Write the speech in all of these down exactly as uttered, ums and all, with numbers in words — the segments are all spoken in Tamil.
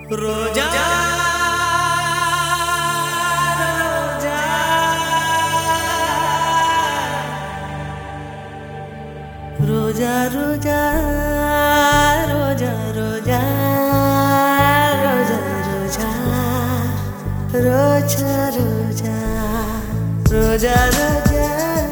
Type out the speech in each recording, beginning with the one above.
ரோஜா ரோஜா ரோஜா ரோஜா ரோஜா ரோஜா ரோஜா ரோஜா ரோஜா ரோஜா ரோஜா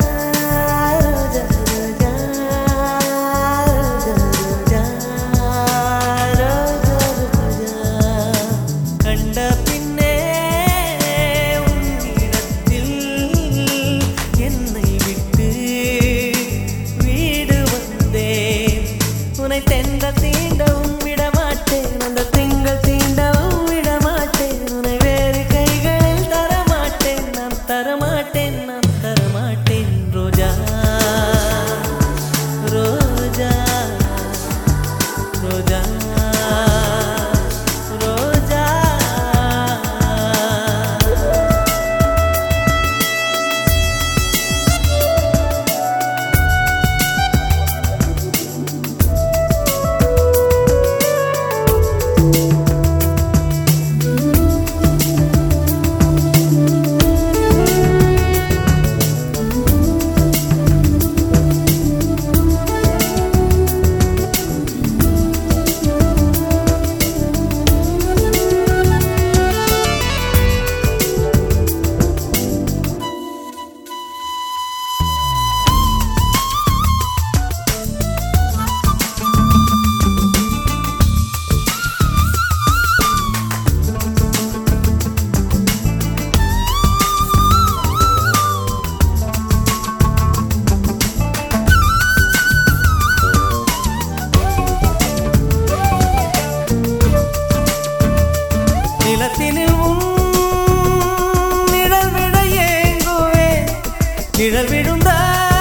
நிழல் விழுந்த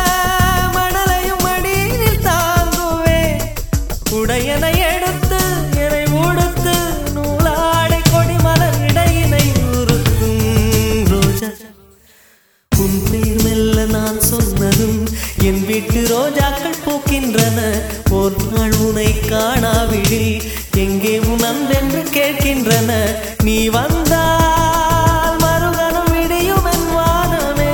மணலையும் மடியில் தாங்குவே உடையனை எடுத்து இறை உடுத்து நூலாடை கொடி மலர் இடையினை உறுத்தும் ரோஜா உன் பேர் மெல்ல நான் சொன்னதும் என் வீட்டு ரோஜாக்கள் பூக்கின்றன ஒரு நாள் உனை காணாவிடில் எங்கே உன் அன்பென்று கேட்கின்றன நீ வந்தால் மறுகணம் விடியும் என் வானமே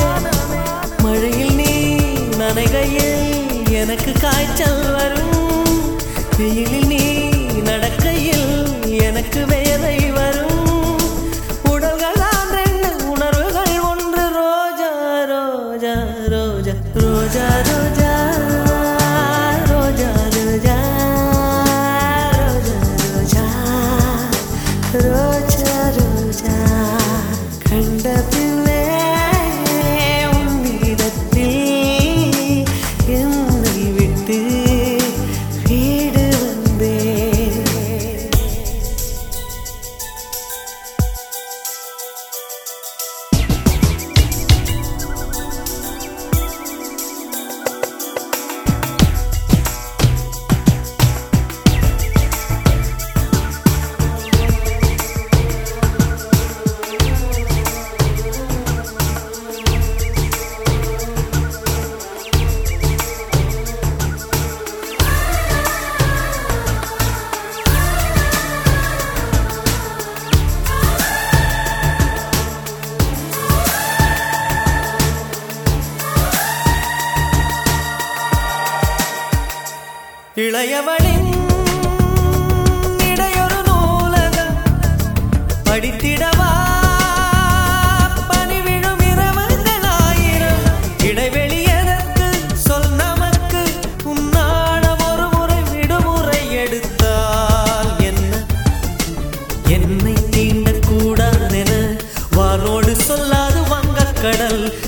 மழையில் நீ நனைகையில் எனக்கு காய்ச்சல் வரும் வெயிலில் நீ நடக்கையில் எனக்கு வேலை வரும் உடல்கள் தான் ரெண்டு உணர்வுகள் ஒன்று ரோஜா ரோஜா ரோஜா ரோஜா ரோஜா ரோஜா ரோஜா ரோஜா ரோஜா ரோஜா கண்ட பிள்ளை இளையவளின் இடையொரு நூலகம் படித்திடவா பனி விழும் இரவுகள் ஆயிரம் இடைவெளி எதற்கு சொல் நமக்கு உன்னாடம் ஒரு முறை விடுமுறை எடுத்தால் என்ன என்னை தீண்டக்கூடாதென வாரோடு சொல்லாது வங்கக்கடல்